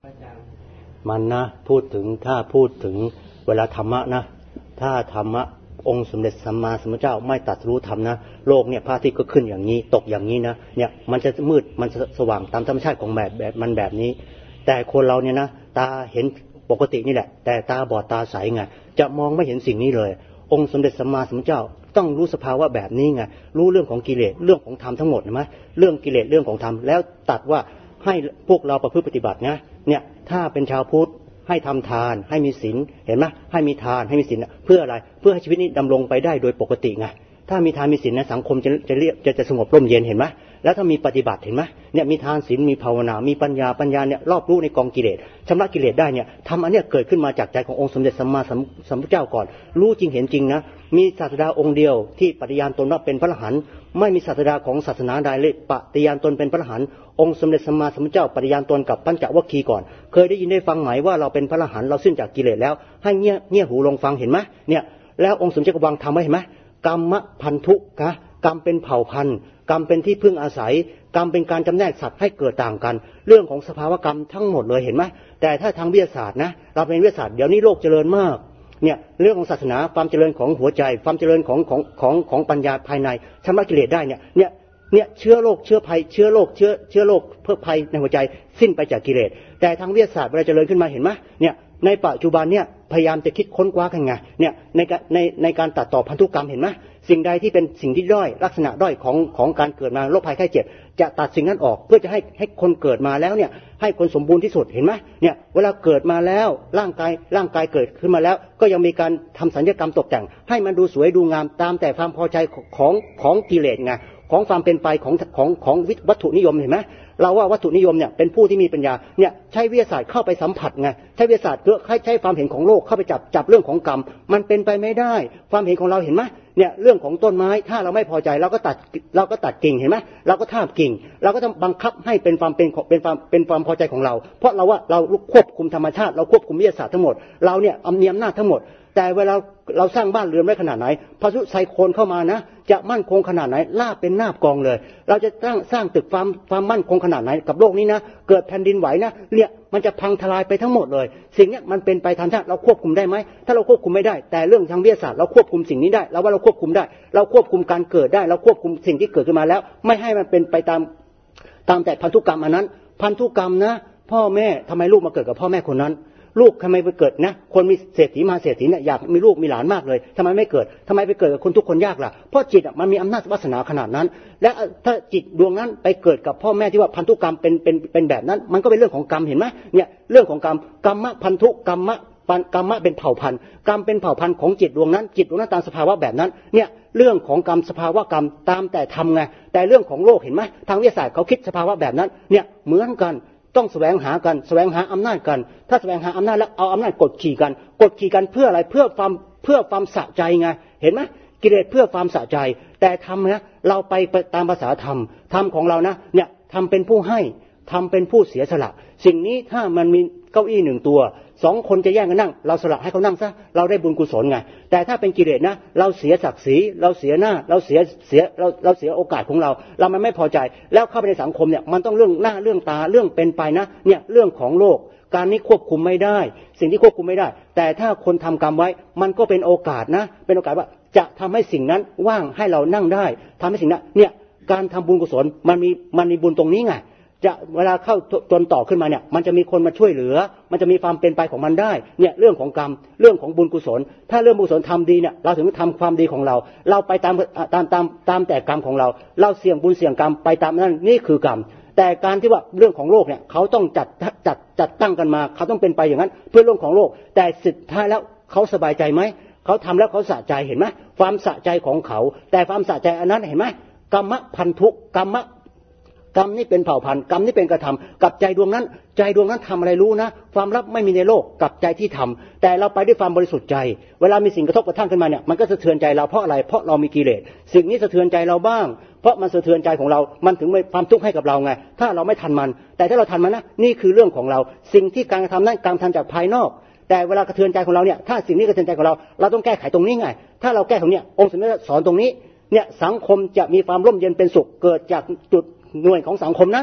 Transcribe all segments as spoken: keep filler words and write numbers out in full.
มันนะพูดถึงถ้าพูดถึงเวลาธรรมะนะถ้าธรรมะองค์สมเด็จสัมมาสัมพุทธเจ้าไม่ตรัสรู้ธรรมนะโลกเนี่ยพระอาทิตย์ก็ขึ้นอย่างนี้ตกอย่างนี้นะเนี่ยมันจะมืดมันจะสว่างตามธรรมชาติของแบบแบบมันแบบนี้แต่คนเราเนี่ยนะตาเห็นปกตินี่แหละแต่ตาบอดตาใสไงจะมองไม่เห็นสิ่งนี้เลยองค์สมเด็จสัมมาสัมพุทธเจ้าต้องรู้สภาวะแบบนี้ไงรู้เรื่องของกิเลสเรื่องของธรรมทั้งหมดนะมั้ยเรื่องกิเลสเรื่องของธรรมแล้วตัดว่าให้พวกเราประพฤติปฏิบัตินะเนี่ยถ้าเป็นชาวพุทธให้ทำทานให้มีศีลเห็นไหมให้มีทานให้มีศีลเพื่ออะไรเพื่อให้ชีวิตนี้ดำรงไปได้โดยปกติไงถ้ามีทานมีศีลนะสังคมจะจะเรียกจะจะสงบร่มเย็นเห็นไหมแล้วถ้ามีปฏิบัติเห็นไหมเนี่ยมีทานศีลมีภาวนามีปัญญาปัญญาเนี่ยรอบรู้ในกองกิเลสชำระกิเลสได้เนี่ยทำอันเนี้ยเกิดขึ้นมาจากใจขององค์สมเด็จสัมมาสัมพุทธเจ้าก่อนรู้จริงเห็นจริงนะมีศาสดาองค์เดียวที่ปฏิญาณตนว่าเป็นพระอรหันต์ไม่มีศาสดาของศาสนาใดเลยปฏิญาณตนเป็นพระอรหันต์องค์สมเด็จสัมมาสัมพุทธเจ้าปฏิญาณตนกับปัญจวัคคีย์ก่อนเคยได้ยินได้ฟังไหมว่าเราเป็นพระอรหันต์เราสิ้นจากกิเลสแล้วให้เงี่ยเงี่ยหูลงฟังเห็นไหมเนี่ยแล้วองค์สมเด็จก็วางทำไว้เห็นไหมกรรมพันธุกะกรรมเป็นเผ่าพันธุ์กรรมเป็นที่พึ่งอาศัยกรรมเป็นการจำแนกสัตว์ให้เกิดต่างกันเรื่องของสภาวกรรมทั้งหมดเลยเห็นไหมแต่ถ้าทางวิทยาศาสตร์นะเราเป็นวิทยาศาสตร์เดี๋ยวนี้โลกเจริญมากเนี่ยเรื่องของศาสนาความเจริญของหัวใจความเจริญของของของของปัญญาภายในชำระกิเลสได้เนี่ยเนี่ยเนี่ยเชื้อโรคเชื้อภัยเชื้อโรคเชื้อเชื้อโรคเพื่อภัยในหัวใจสิ้นไปจากกิเลสแต่ทางวิทยาศาสตร์เวลาเจริญขึ้นมาเห็นไหมเนี่ยในปัจจุบันเนี่ยพยายามจะคิดค้นคว้ากันไงเนี่ยในในในการตัดต่อพันธุกรรมเห็นไหมสิ่งใดที่เป็นสิ่งที่ด้อยลักษณะด้อยของของการเกิดมาโรคภัยไข้เจ็บจะตัดสิ่งนั้นออกเพื่อจะให้ให้คนเกิดมาแล้วเนี่ยให้คนสมบูรณ์ที่สุดเห็นไหมเนี่ยเวลาเกิดมาแล้วร่างกายร่างกายเกิดขึ้นมาแล้วก็ยังมีการทำศัลยกรรมตกแต่งให้มันดูสวยดูงามตามแต่ความพอใจของของกิเลสไงของความเป็นไปของของของวัตถุนิยมเห็นไหมเราว่าวัตถุนิยมเนี่ยเป็นผู้ที่มีปัญญาเนี่ยใช้วิทยาศาสตร์เข้าไปสัมผัสไงใช้วิทยาศาสตร์เพื่อใช้ความเห็นของโลกเข้าไปจับจับเรื่องของกรรมมันเป็นไปไม่ได้ความเห็นของเราเห็นไหมเนี่ยเรื่องของต้นไม้ถ้าเราไม่พอใจเราก็ตัดเราก็ตัดกิ่งเห็นไหมเราก็ทาบกิ่งเราก็ต้องบังคับให้เป็นความเป็นเป็นความเป็นความพอใจของเราเพราะเราว่าเราควบคุมธรรมชาติเราควบคุมวิทยาศาสตร์ทั้งหมดเราเนี่ยมีอำนาจทั้งหมดแต่เวลาเราสร้างบ้านเรือนไว้ขนาดไหนพายุไซโคลนเข้ามานะจะมั่นคงขนาดไหนลาบเป็นนาบกองเลยเราจะสร้างสร้างตึกความความมั่นคงขนาดไหนกับโลกนี้นะเกิดแผ่นดินไหวนะเนี่ยมันจะพังทลายไปทั้งหมดเลยสิ่งนี้มันเป็นไปตามชาติเราควบคุมได้ไหมถ้าเราควบคุมไม่ได้แต่เรื่องทางวิทยาศาสตร์เราควบคุมสิ่งนี้ได้เราว่าเราควบคุมได้เราควบคุมการเกิดได้เราควบคุมสิ่งที่เกิดขึ้นมาแล้วไม่ให้มันเป็นไปตามตามแต่พันธุกรรมอันนั้นพันธุกรรมนะพ่อแม่ทำไมลูกมาเกิดกับพ่อแม่คนนั้นลูกทำไมไปเกิดนะคนมีเศรษฐีมาเศรษฐีเนี่ยอยากมีลูกมีหลานมากเลยทำไมไม่เกิดทำไมไปเกิดกับคนทุกคนยากล่ะเพราะจิตอ่ะมันมีอำนาจวาสนาขนาดนั้นและถ้าจิตดวงนั้นไปเกิดกับพ่อแม่ที่ว่าพันธุกรรมเป็นเป็นเป็นแบบนั้นมันก็เป็นเรื่องของกรรมเห็นไหมเนี่ยเรื่องของกรรมกรรมะพันธุกรรมะกรรมะเป็นเผ่าพันธุ์กรรมเป็นเผ่าพันธุ์ของจิตดวงนั้นจิตดวงนั้นตามสภาวะแบบนั้นเนี่ยเรื่องของกรรมสภาวะกรรมตามแต่ทำไงแต่เรื่องของโลกเห็นไหมทางวิทยาศาสตร์เขาคิดสภาวะแบบนั้นเนี่ยเหมือนกันต้องแสวงหากันแสวงหาอำนาจกันถ้าแสวงหาอำนาจแล้วเอาอำนาจกดขี่กันกดขี่กันเพื่ออะไรเพื่อความเพื่อความสะใจไงเห็นไหมกิเลสเพื่อความสะใจแต่ทำนะเราไปตามภาษาธรรมธรรมของเรานะเนี่ยทำเป็นผู้ให้ทำเป็นผู้เสียสละสิ่งนี้ถ้ามันมีเก้าอี้หนึ่งตัวสองคนจะแย่งกันนั่งเราสละให้เขานั่งซะเราได้บุญกุศลไงแต่ถ้าเป็นกิเลสนะเราเสียศักดิ์ศรีเราเสียหน้าเราเสียเสียเราเราเสียโอกาสของเราเรามันไม่พอใจแล้วเข้าไปในสังคมเนี่ยมันต้องเรื่องหน้าเรื่องตาเรื่องเป็นไปนะเนี่ยเรื่องของโลกการนี้ควบคุมไม่ได้สิ่งที่ควบคุมไม่ได้แต่ถ้าคนทำกรรมไว้มันก็เป็นโอกาสนะเป็นโอกาสว่าจะทำให้สิ่งนั้นว่างให้เรานั่งได้ทำให้สิ่งนั้นเนี่ยการทำบุญกุศลมันมีมันมีบุญตรงนี้ไงจะเวลาเข้าจนต่อขึ้นมาเนี่ยมันจะมีคนมาช่วยเหลือมันจะมีความเป็นไปของมันได้เนี่ยเรื่องของกรรมเรื่องของบุญกุศลถ้าเรื่องบุญกุศลทำดีเนี่ยเราถึงทำความดีของเราเราไปตามตามตามตามแต่กรรมของเราเราเสี่ยงบุญเสี่ยงกรรมไปตามนั้นนี่คือกรรมแต่การที่ว่าเรื่องของโลกเนี่ยเขาต้องจัดจัดจัดตั้งกันมาเขาต้องเป็นไปอย่างนั้นเพื่อเรื่องของโลกแต่สุดท้ายแล้วเขาสบายใจไหมเขาทำแล้วเขาสะใจเห็นไหมความสะใจของเขาแต่ความสะใจอันนั้นเห็นไหมกรรมพันธุกรรมกรรมนี่เป็นเผ่าพันธุ์กรรมนี่เป็นกระทำกับใจดวงนั้นใจดวงนั้นทำอะไรรู้นะความลับไม่มีในโลกกับใจที่ทำแต่เราไปด้วยความบริสุทธิ์ใจเวลามีสิ่งกระทบกระทั่งขึ้นมาเนี่ยมันก็สะเทือนใจเราเพราะอะไรเพราะเรามีกิเลสสิ่งนี้สะเทือนใจเราบ้างเพราะมันสะเทือนใจของเรามันถึงมีความทุกข์ให้กับเราไงถ้าเราไม่ทันมันแต่ถ้าเราทันมันนะนี่คือเรื่องของเราสิ่งที่การกระทำนั้นการทำจากภายนอกแต่เวลากระเทือนใจของเราเนี่ยถ้าสิ่งนี้กระเทือนใจของเราเราต้องแก้ไขตรงนี้ไงถ้าเราแก้ตรงนี้องค์สมเด็จสอนตรงนี้เนี่ยสังคมจะมีความร่มเย็นเป็นสุขเกิดจากจุดหน่วยของสังคมนั้น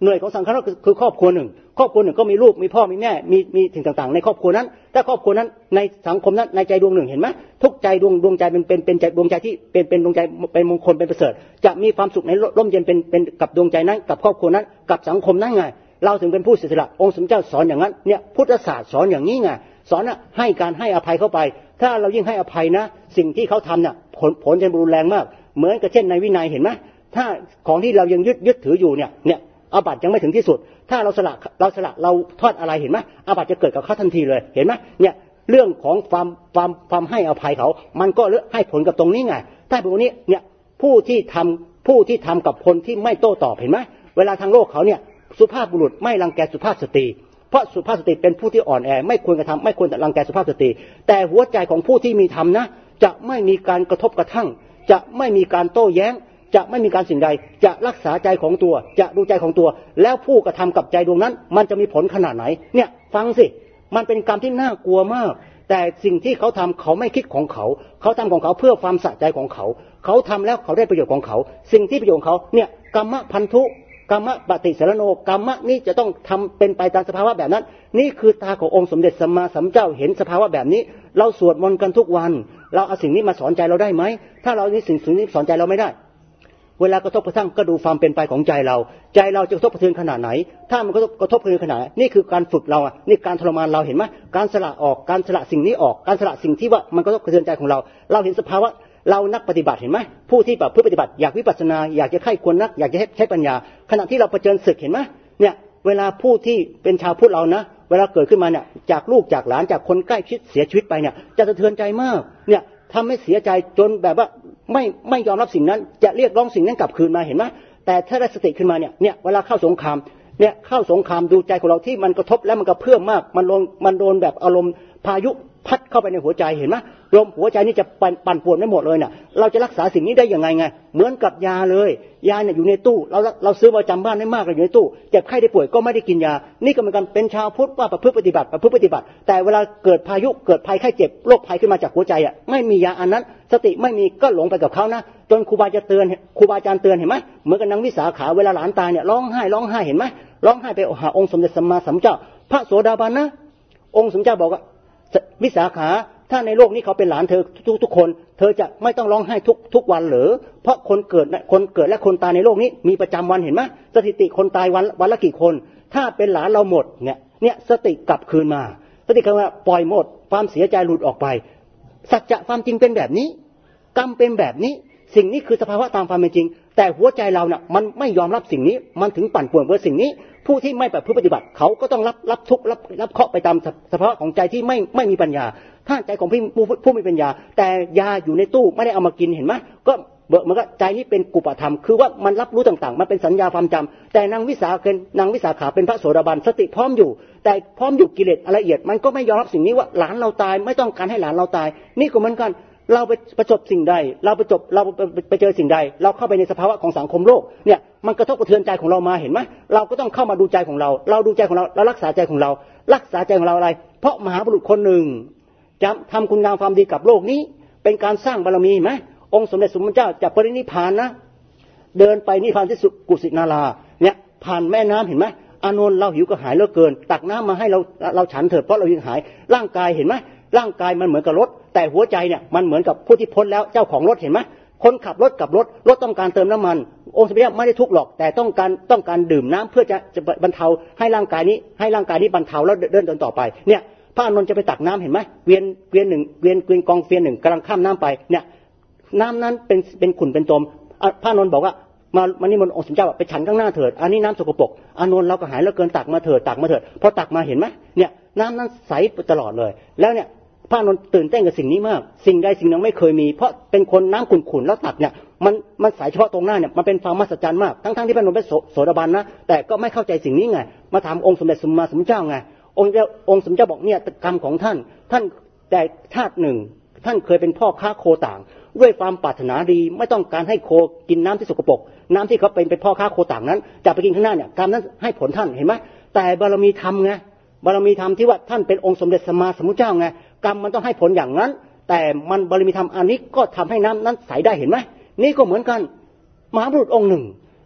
หน่วยของสังคมคือครอบครัวหนึ่งครอบครัวหนึ่งก็มีลูกมีพ่อมีแม่มีมีสิ่งต่างๆในครอบครัวนั้นถ้าครอบครัวนั้นในสังคมนั้นในใจดวงหนึ่งเห็นไหมทุกใจดวงดวงใจเป็นเป็นเป็นใจดวงใจที่เป็นเป็นดวงใจเป็นมงคลเป็นประเสริฐจะมีความสุขในร่มเย็นเป็นเป็นกับดวงใจนั้นกับครอบครัวนั้นกับสังคมนั้นไงเราถึงเป็นผู้เสียสละองค์สมเด็จเจ้าสอนอย่างนั้นเนี่ยพุทธศาสตร์สอนอย่างนี้ไงสอนอะให้การให้อภัยเข้าไปถ้าเรายิ่งให้อภัยนะสิ่งที่เขาทำเนี่ยผลผลจะรุนแรงมากเหมือนกับเช่นในวินัยเห็นไหมถ้าของที่เรายังยึดยึดถืออยู่เนี่ยเนี่ยอาบัติยังไม่ถึงที่สุดถ้าเราสละเราสละเราทอดอะไรเห็นไหมอาบัติจะเกิดกับเขาทันทีเลยเห็นไหมเนี่ยเรื่องของความความความให้อภัยเขามันก็ให้ผลกับตรงนี้ไงถ้าเป็นตรงนี้เนี่ยผู้ที่ทำผู้ที่ทำกับคนที่ไม่โต้ตอบเห็นไหมเวลาทางโลกเขาเนี่ยสุภาพบุรุษไม่รังแกสุภาพสตรีเพราะสุภาพสตรีเป็นผู้ที่อ่อนแอไม่ควรกระทำไม่ควรรังแกสุภาพสตรีแต่หัวใจของผู้ที่มีธรรมนะจะไม่มีการกระทบกระทั่งจะไม่มีการโต้แย้งจะไม่มีการสิ่งใดจะรักษาใจของตัวจะดูใจของตัวแล้วผู้กระทำกับใจดวงนั้นมันจะมีผลขนาดไหนเนี่ยฟังสิมันเป็นกรรมที่น่ากลัวมากแต่สิ่งที่เขาทำเขาไม่คิดของเขาเขาทำของเขาเพื่อความสะใจของเขาเขาทำแล้วเขาได้ประโยชน์ของเขาสิ่งที่ประโยชน์ของเขาเนี่ยกรรมพันธุกรรมปฏิสารโนกรรมนี้จะต้องทำเป็นไปตามสภาวะแบบนั้นนี่คือตาขององค์สมเด็จสัมมาสัมพุทธเจ้าเห็นสภาวะแบบนี้เราสวดมนต์กันทุกวันเราเอาสิ่งนี้มาสอนใจเราได้ไหมถ้าเรานี่สิ่งนี้สอนใจเราไม่ได้เวลากระทบกระทั่งก็ดูความเป็นไปของใจเราใจเราจะกระทบกระเทือนขนาดไหนถ้ามันกระทบกระทบกระเทือนขนาดไหนนี่คือการฝึกเราอ่ะนี่การทรมานเราเห็นไหมการสละออกการสละสิ่งนี้ออกการสละสิ่งที่ว่ามันกระทบกระเทือนใจของเราเราเห็นสภาวะเรานักปฏิบัติเห็นไหมผู้ที่แบบเพื่อปฏิบัติอยากวิปัสสนาอยากจะไข้ควรนักอยากจะใช้ปัญญาขณะที่เราเผชิญศึกเห็นไหมเนี่ยเวลาผู้ที่เป็นชาวพุทธเรานะเวลาเกิดขึ้นมาเนี่ยจากลูกจากหลานจากคนใกล้ชิดเสียชีวิตไปเนี่ยจะสะเทือนใจมากเนี่ยทำให้เสียใจจนแบบว่าไม่ไม่ยอมรับสิ่งนั้นจะเรียกร้องสิ่งนั้นกลับคืนมาเห็นไหมแต่ถ้าได้สติขึ้นมาเนี่ยเนี่ยเวลาเข้าสงครามเนี่ยเข้าสงครามดูใจของเราที่มันกระทบแล้วมันกระเพื่อมมากมันโดนมันโดนแบบอารมณ์พายุพัดเข้าไปในหัวใจเห็นไหมลมหัวใจนี่จะปั่นปั่นป่วนไม่หมดเลยน่ะเราจะรักษาสิ่งนี้ได้ยังไงไงเหมือนกับยาเลยยาเนี่ยอยู่ในตู้เราเราซื้อประจำบ้านได้มากเลยอยู่ในตู้เจ็บไข้ได้ป่วยก็ไม่ได้กินยานี่ก็เหมือนกันเป็นชาวพุทธว่าประพฤติปฏิบัติประพฤติปฏิบัติแต่เวลาเกิดพายุเกิดภัยไข้เจ็บโรคภัยขึ้นมาจากหัวใจอ่ะไม่มียาอันนั้นสติไม่มีก็หลงไปกับเขานะจนครูบาอาจารย์เตือนครูบาอาจารย์เตือนเห็นไหมเหมือนกับนางวิสาขาเวลาหลานตายเนี่ยร้องไห้ร้องไห้เห็นไหมร้องไห้ไปหาองค์สมเด็จสัมมาสัมพุทธเจ้าพระโสดาบันนะองค์สมเด็จเจ้าบอกว่าวิสาขาถ้าในโลกนี้เขาเป็นหลานเธอทุกทุกคนเธอจะไม่ต้องร้องไห้ทุกทุกวันหรือเพราะคนเกิดคนเกิดและคนตายในโลกนี้มีประจำวันเห็นไหมสถิติคนตายวันวันละกี่คนถ้าเป็นหลานเราหมดเนี่ยเนี่ยสติกลับคืนมาสติกลับมาปล่อยหมดความเสียใจหลุดออกไปสัจจะความจริงเป็นแบบนี้กรรมเป็นแบบนี้สิ่งนี้คือสภาวะตามความเป็นจริงแต่หัวใจเราเนี่ยมันไม่ยอมรับสิ่งนี้มันถึงปั่นป่วนเพื่อสิ่งนี้ผู้ที่ไม่แบบผู้ปฏิบัติเขาก็ต้องรับรับทุกข์รับรับเคราะห์ไปตามสภาวะของใจที่ไม่ไม่มีปัญญาถ้าใจของผู้ผู้มีปัญญาแต่ยาอยู่ในตู้ไม่ได้เอามากินเห็นไหมก็เบิกมันก็ใจนี้เป็นกุปธรรมคือว่ามันรับรู้ต่างๆมันเป็นสัญญาความจำแต่นางวิสาเป็นนางวิสาขาเป็นพระโสดาบันสติพร้อมอยู่แต่พร้อมอยู่กิเลสละเอียดมันก็ไม่ยอมรับสิ่งนี้ว่าหลานเราตายไม่ต้องการให้หลานเราตายนี่ก็เหมือนกันเราไปประสบสิ่งใดเราไปจบเราไปเจอสิ่งใดเราเข้าไปในสภาวะของสังคมโลกเนี่ยมันกระทบกระเทือนใจของเรามาเห็นไหมเราก็ต้องเข้ามาดูใจของเราเราดูใจของเราเรารักษาใจของเรารักษาใจของเราอะไรเพราะมหาบุรุษคนหนึ่งจะทำคุณงามความดีกับโลกนี้เป็นการสร้างบารมีไหมองค์สมเด็จสมเด็จเจ้าจะปรินิพพานนะเดินไปนิพพานที่กุสินาราเนี่ยผ่านแม่น้ำเห็นไหมอานนท์เราหิวก็หายเหลือเกินตักน้ำมาให้เราเราฉันเถิดเพราะเราหิวหายร่างกายเห็นไหมร่างกายมันเหมือนกับรถแต่หัวใจเนี่ยมันเหมือนกับผู้ที่พ้นแล้วเจ้าของรถเห็นไหมคนขับรถกับรถรถต้องการเติมน้ำมันองค์สมเด็จไม่ได้ทุกข์หรอกแต่ต้องการต้องการดื่มน้ำเพื่อจะจะบรรเทาให้ร่างกายนี้ให้ร่างกายนี้บรรเทาแล้วเดินเดินต่อไปเนี่ยพระอานนท์จะไปตักน้ำเห็นไหมเวียนเวียนหนึ่งเวียนเวียนกองเวียนหนึ่งกำลังข้ามน้ำไปเนี่ยน้ำนั้นเป็นเป็นขุ่นเป็นจมพระอานนท์บอกว่ามามานี่มนองค์สมเด็จเจ้าไปฉันข้างหน้าเถิดอันนี้น้ำสกปรกอานนท์เราก็หายแล้วเกินตักมาเถิดตักมาเถิดพอตักมาเห็นไหมเนี่ยน้ำนั้นใสตลอดเลยแล้วเนี่ยพระอานนท์ตื่นเต้นกับสิ่งนี้มากสิ่งใดสิ่งหนึ่งไม่เคยมีเพราะเป็นคนน้ำขุ่นๆแล้วตักเนี่ยมันมันใสเฉพาะตรงหน้าเนี่ยมันเป็นความมหัศจรรย์มากทั้งๆที่พระอานนท์เป็นโสดาบันนะแต่ก็ไม่เข้าใจสิ่งนี้ไงมาถามองค์สมเด็จสัมมาสัมพุทธเจ้าไงองค์องค์สมเด็จเจ้าบอกเนี่ยกรรมของท่านท่านแต่ชาติหนึ่งท่านเคยเป็นพ่อค้าโคต่างด้วยความปรารถนาดีไม่ต้องการให้โคกินน้ำที่สกปรกน้ำที่เขาเป็นเป็นพ่อค้าโคต่างนั้นจะไปกินข้างหน้าเนี่ยกรรมนั้นให้ผลท่านเห็นไหมแต่บารมีธรรมไงบารมีธรรมที่ว่าท่านเป็นองค์สมเด็จสัมมาสัมพุทธเจ้าไงกรรมมันต้องให้ผลอย่างนั้นแต่มันบารมีธรรมอันนี้ก็ทำให้น้ำนั้นใสได้เห็นไหมนี่ก็เหมือนกันมหาบุรุษองค์หนึ่ง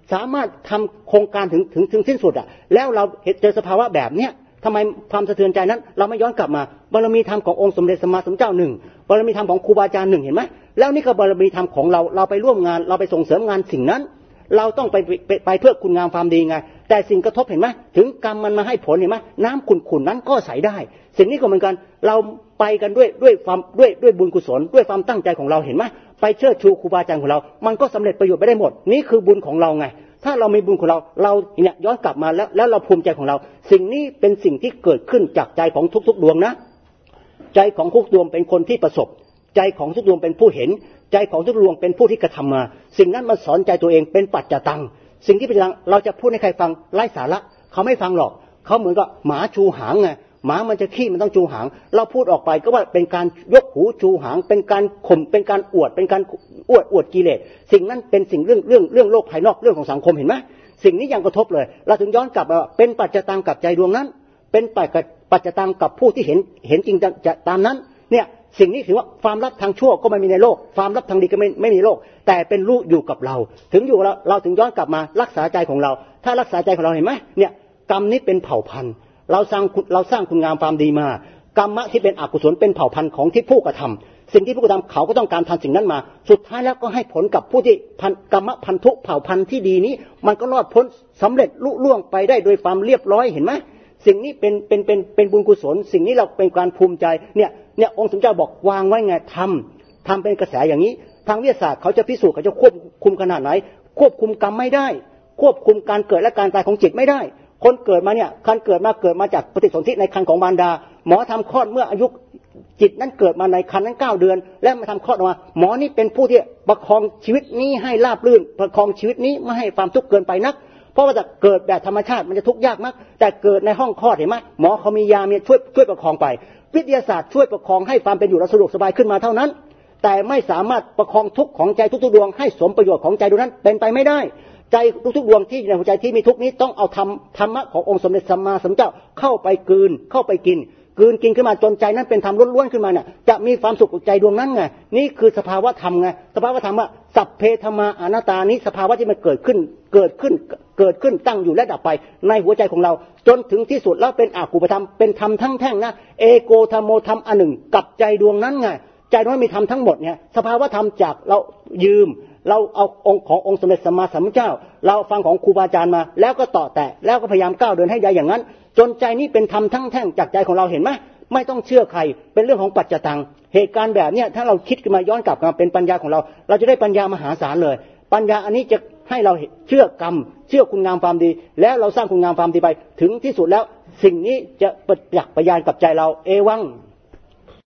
สามารถทำโครงการถึงถึงถึงสิ้นสุดอ่ะแล้วเราเจอสภาวะแบบเนี้ยทำไมความสะเทือนใจนั้นเราไม่ย้อนกลับมาบารมีธรรมขององค์สมเด็จสัมมาสัมพุทธเจ้าหนึ่งบารมีธรรมของครูบาอาจารย์หนึ่งเห็นไหมแล้วนี่ก็บารมีธรรมของเราเราไปร่วมงานเราไปส่งเสริมงานสิ่งนั้นเราต้องไปไปไปเพื่อคุณงามความดีไงแต่สิ่งกระทบเห็นไหมถึงกรรมมันมาให้ผลเห็นไหมน้ำขุ่นๆนั้นก็ใสได้สิ่งนี้ก็เหมือนกันเราไปกันด้วยด้วยความด้วยด้วยบุญกุศลด้วยความตั้งใจของเราเห็นไหมไปเชิดชูครูบาอาจารย์ของเรามันก็สำเร็จประโยชน์ไปได้หมดนี่คือบุญของเราไงถ้าเรามีบุญของเราเราเนี่ยย้อนกลับมาแล้วแล้วเราภูมิใจของเราสิ่งนี้เป็นสิ่งที่เกิดขึ้นจากใจของทุกๆดวงนะใจของทุกดวงเป็นคนที่ประสบใจของทุกดวงเป็นผู้เห็นใจของทุกดวงเป็นผู้ที่กระทำมาสิ่งนั้นมาสอนใจตัวเองเป็นปัจจตังสิ่งที่เป็นเราจะพูดให้ใครฟังไร้สาระเขาไม่ฟังหรอกเขาเหมือนกับหมาชูหางไงหมามันจะขี้มันต้องจูหางเราพูดออกไปก็ว่าเป็นการยกหูจูหางเป็นการข่มเป็นการอวดเป็นการอวดอวดกิเลสสิ่งนั้นเป็นสิ่งเรื่องเรื่องเรื่องโลกภายนอกเรื่องของสังคมเห็นไหมสิ่งนี้ยังกระทบเลยเราถึงย้อนกลับมาเป็นปัจจตังกับใจดวงนั้นเป็นปัจจตังกับผู้ที่เห็นเห็นจริงจะตามนั้นเนี่ยสิ่งนี้ถือว่าความลับทางชั่วก็ไม่มีในโลกความลับทางดีก็ไม่ไม่มีโลกแต่เป็นรู้อยู่กับเราถึงอยู่เราเราถึงย้อนกลับมารักษาใจของเราถ้ารักษาใจของเราเห็นไหมเนี่ยกรรมนี้เป็นเผ่าพันธุ์เราสร้างเราสร้างคุณงามความดีมากรรมะที่เป็นอกุศลเป็นเผ่าพันธุ์ของที่ผู้กระทำสิ่งที่ผู้กระทำเขาก็ต้องการทำสิ่งนั้นมาสุดท้ายแล้วก็ให้ผลกับผู้ที่กรรมะพันธุเผ่าพันธุ์ที่ดีนี้มันก็รอดพ้นสำเร็จลุล่วงไปได้โดยความเรียบร้อยเห็นไหมสิ่งนี้เป็นเป็นเป็นเป็นบุญกุศลสิ่งนี้เราเป็นการภูมิใจเนี่ยเนี่ยองค์สมเด็จเจ้าบอกวางไว้ไงทำทำเป็นกระแสอย่างนี้ทางวิทยาศาสตร์เขาจะพิสูจน์เขาจะควบคุมขนาดไหนควบคุมกรรมไม่ได้ควบคุมการเกิดและการตายของจิตไม่ได้คนเกิดมาเนี่ยคันเกิดมาเกิดมาจากปฏิสนธิในครรภ์ของมารดาหมอทำคลอดเมื่ออายุจิตนั้นเกิดมาในครรภ์นั้นเก้าเดือนและมาทำคลอดออกมาหมอนี่เป็นผู้ที่ประคองชีวิตนี้ให้ราบรื่นประคองชีวิตนี้ไม่ให้ความทุกข์เกินไปนักเพราะว่าจะเกิดแบบธรรมชาติมันจะทุกข์ยากมากแต่เกิดในห้องคลอดเห็นไหมหมอเขามียามีช่วยช่วยประคองไปวิทยาศาสตร์ช่วยประคองให้ความเป็นอยู่เราสะดวกสบายขึ้นมาเท่านั้นแต่ไม่สามารถประคองทุกข์ของใจทุกๆดวงให้สมประโยชน์ของใจดวงนั้นเป็นไปไม่ได้ใจทุกๆดวงที่ในหัวใจที่มีทุกข์นี้ต้องเอาธรรมธรรมะขององค์สมเด็จสัมมาสัมพุทธเจ้าเข้าไปกลืนเข้าไปกินกลืนกินขึ้นมาจนใจนั้นเป็นธรรมล้วนๆขึ้นมาเนี่ยจะมีความสุขกับใจดวงนั้นไงนี่คือสภาวะธรรมไงสภาวะธรรมว่าสัพเพธรรมาอนัตตานี้สภาวะที่มันเกิดขึ้นเกิดขึ้นเกิดขึ้นตั้งอยู่และดับไปในหัวใจของเราจนถึงที่สุดแล้วเป็นอากูปธรรมเป็นธรรมทั้งแท่งนะเอโกธรรมโมธรรมอันหนึ่งกับใจดวงนั้นไงใจดวงนั้นมีธรรมทั้งหมดเนี่ยสภาวะธรรมจากเรายืมเราเอาองค์ขององค์สมเด็จสัมมาสัมพุทธเจ้าเราฟังของครูบาอาจารย์มาแล้วก็ต่อแตะแล้วก็พยายามก้าวเดินให้ได้อย่างนั้นจนใจนี้เป็นธรรมทั้งแท่งจากใจของเราเห็นไหมไม่ต้องเชื่อใครเป็นเรื่องของปัจจตังเหตุการณ์แบบเนี้ยถ้าเราคิดขึ้นมาย้อนกลับมาเป็นปัญญาของเราเราจะได้ปัญญามหาศาลเลยปัญญาอันนี้จะให้เราเชื่อกรรมเชื่อคุณงามความดีแล้วเราสร้างคุณงามความดีไปถึงที่สุดแล้วสิ่งนี้จะประจักษ์พยานกับใจเราเอวัง